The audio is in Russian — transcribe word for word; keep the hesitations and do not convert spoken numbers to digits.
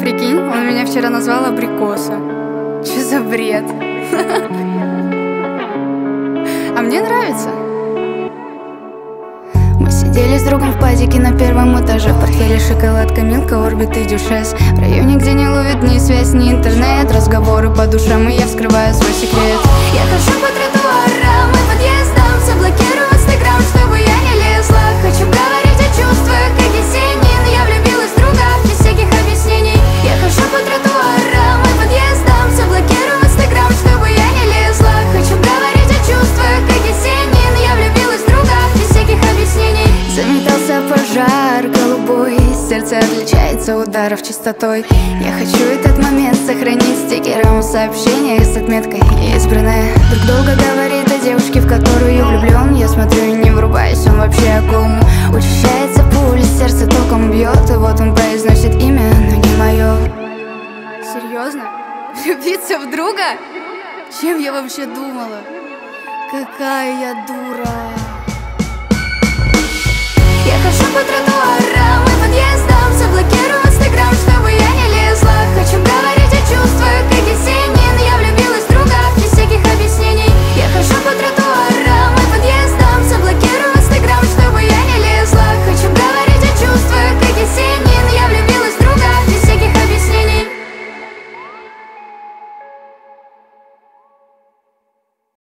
Прикинь, он меня вчера назвал абрикоса. Че за бред? А мне нравится. Мы сидели с другом в падике на первом этаже. В портфеле шоколадка, Милка, Орбит и Дюшес. В районе, где не ловит ни связь, ни интернет. Разговоры по душам, и я вскрываю свой секрет. Я хожу по тротуарам и подъездам, все блокирую инстаграм, чтобы я не лезла. Хочу говорить о чувствах, как Есенин. Я влюбилась в друга, без всяких объяснений. Я хожу по тротуарам и подъездам, все блокирую инстаграм, чтобы я не лезла. Хочу говорить о чувствах, как Есенин. Я влюбилась в друга, без всяких объяснений. Заметался пожар голубой, сердце отличается ударов частотой. Я хочу этот момент сохранить стикером в сообщениях с отметкой избранная. Друг долго говорит о девушке, в которую влюблен. Я смотрю и не врубаюсь, он вообще о ком. Учащается пульс, сердце током бьет. И вот он произносит имя, но не мое. Серьезно? Влюбиться в друга? Чем я вообще думала? Какая я дура.